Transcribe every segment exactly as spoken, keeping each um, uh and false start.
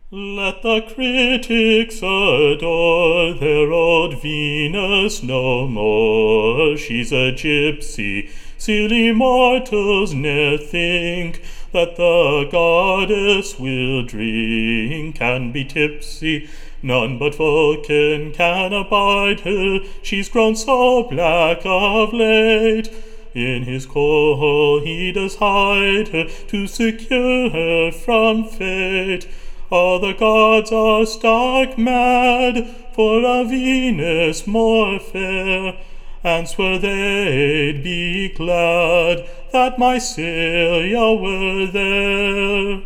Let the critics adore their old Venus no more. She's a gypsy, silly mortals ne'er think that the goddess will drink and be tipsy. None but Vulcan can abide her, she's grown so black of late. In his coal he does hide her to secure her from fate. All the gods are stark mad for a Venus more fair, and swear they'd be glad that my Celia were there.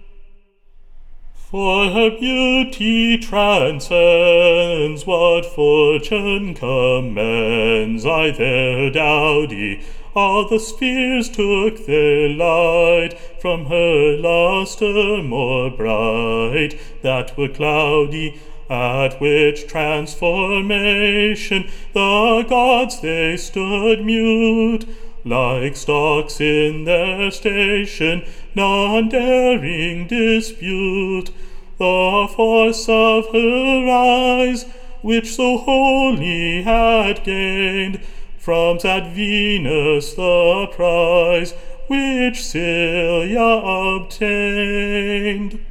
For her beauty transcends what fortune commends. I their dowdy, all the spheres took their light from her lustre more bright, that were cloudy, at which transformation the gods they stood mute, like stocks in their station, none daring dispute the force of her eyes, which so wholly had gained from sad Venus the prize which Celia obtained.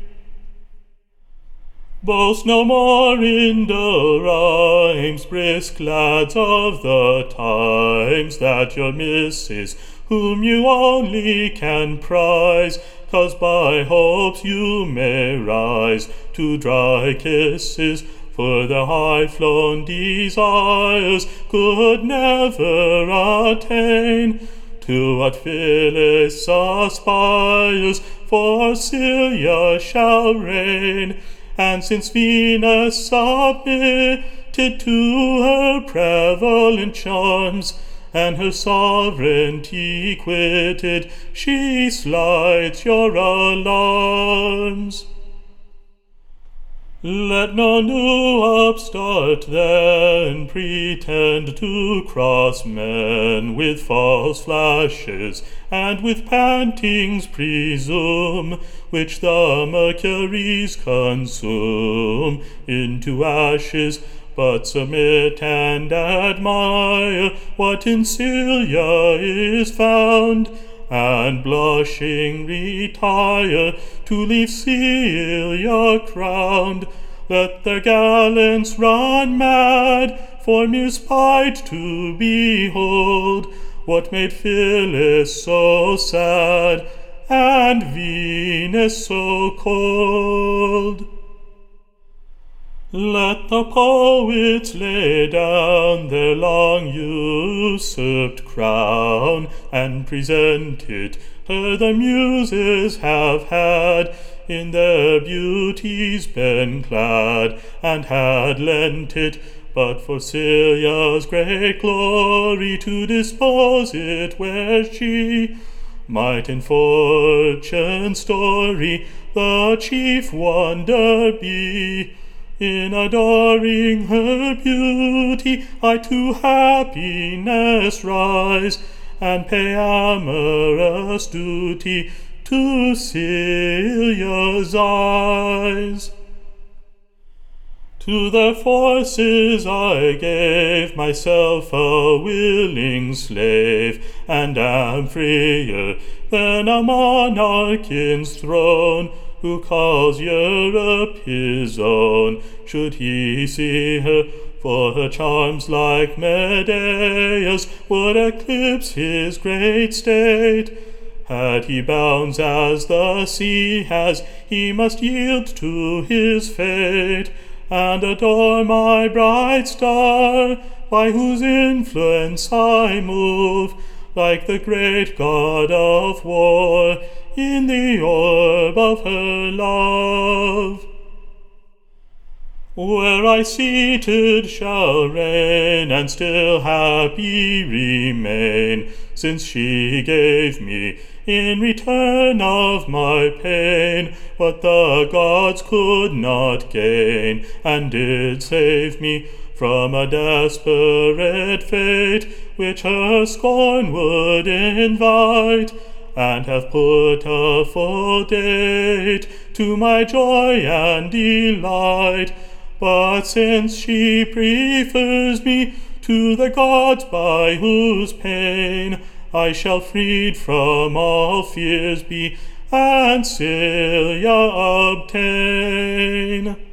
Boast no more in the rhymes, brisk lads of the times, that your misses, whom you only can prize, 'cause by hopes you may rise to dry kisses, for their high-flown desires could never attain to what Phyllis aspires, for Celia shall reign. And since Venus submitted to her prevalent charms, and her sovereignty quitted, she slights your alarms. Let no new upstart then pretend to cross men with false flashes, and with pantings presume, which the Mercuries consume into ashes, but submit and admire what in Celia is found, and blushing retire to leave Celia crowned. Let their gallants run mad for mere spite to behold what made Phyllis so sad and Venus so cold. Let the poets lay down their long usurped crown, and present it her the muses have had, in their beauties been clad, and had lent it but for Celia's great glory, to dispose it where she might in fortune's story the chief wonder be. In adoring her beauty I to happiness rise, and pay amorous duty to Celia's eyes. To their forces I gave myself a willing slave, and am freer than a monarch in's throne, who calls Europe his own, should he see her, for her charms like Medea's would eclipse his great state. Had he bounds as the sea has, he must yield to his fate, and adore my bright star, by whose influence I move, like the great god of war, in the orb of her love. Where I seated shall reign, and still happy remain, since she gave me, in return of my pain, what the gods could not gain, and did save me from a desperate fate, which her scorn would invite, and have put a full date to my joy and delight. But since she prefers me to the gods by whose pain I shall freed from all fears be, and Cilia obtain.